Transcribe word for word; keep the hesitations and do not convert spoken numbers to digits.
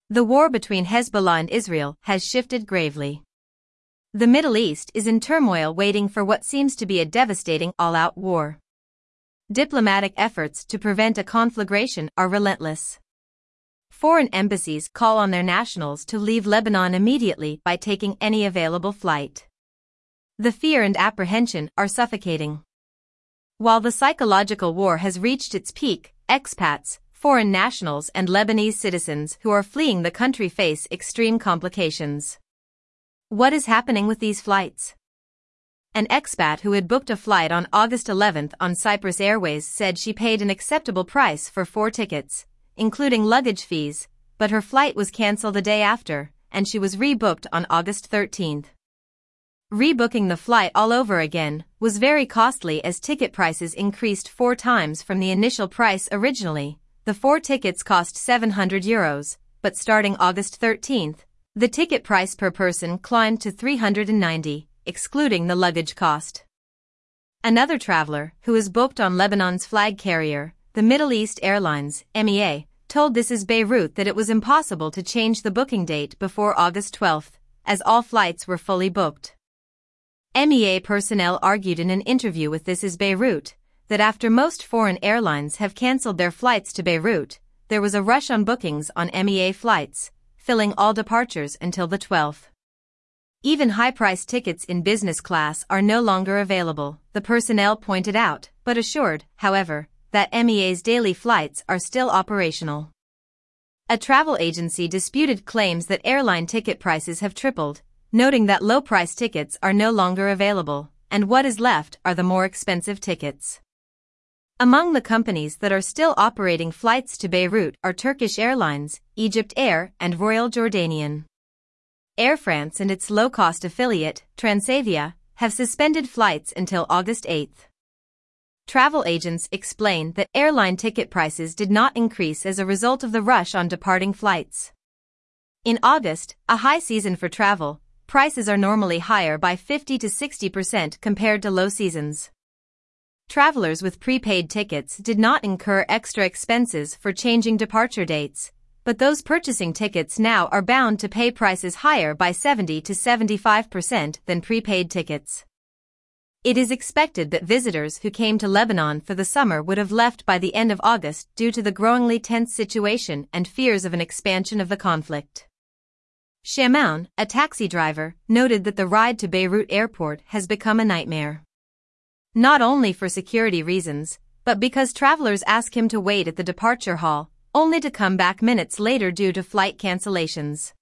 The war between Hezbollah and Israel has shifted gravely. The Middle East is in turmoil, waiting for what seems to be a devastating all-out war. Diplomatic efforts to prevent a conflagration are relentless. Foreign embassies call on their nationals to leave Lebanon immediately by taking any available flight. The fear and apprehension are suffocating. While the psychological war has reached its peak, expats, foreign nationals and Lebanese citizens who are fleeing the country face extreme complications. What is happening with these flights? An expat who had booked a flight on August eleventh on Cyprus Airways said she paid an acceptable price for four tickets, including luggage fees, but her flight was cancelled the day after, and she was rebooked on August thirteenth. Rebooking the flight all over again was very costly as ticket prices increased four times from the initial price originally. The four tickets cost seven hundred euros, but starting August thirteenth, the ticket price per person climbed to three hundred ninety, excluding the luggage cost. Another traveler, who is booked on Lebanon's flag carrier, the Middle East Airlines, M E A, told This Is Beirut that it was impossible to change the booking date before August twelfth, as all flights were fully booked. M E A personnel argued in an interview with This Is Beirut that after most foreign airlines have cancelled their flights to Beirut, there was a rush on bookings on M E A flights, filling all departures until the twelfth. Even high-priced tickets in business class are no longer available, the personnel pointed out, but assured, however, that M E A's daily flights are still operational. A travel agency disputed claims that airline ticket prices have tripled, noting that low-price tickets are no longer available, and what is left are the more expensive tickets. Among the companies that are still operating flights to Beirut are Turkish Airlines, Egypt Air, and Royal Jordanian. Air France and its low-cost affiliate, Transavia, have suspended flights until August eighth. Travel agents explain that airline ticket prices did not increase as a result of the rush on departing flights. In August, a high season for travel, prices are normally higher by fifty to sixty percent compared to low seasons. Travelers with prepaid tickets did not incur extra expenses for changing departure dates, but those purchasing tickets now are bound to pay prices higher by seventy to seventy-five percent than prepaid tickets. It is expected that visitors who came to Lebanon for the summer would have left by the end of August due to the growingly tense situation and fears of an expansion of the conflict. Shamoun, a taxi driver, noted that the ride to Beirut airport has become a nightmare. Not only for security reasons, but because travelers ask him to wait at the departure hall, only to come back minutes later due to flight cancellations.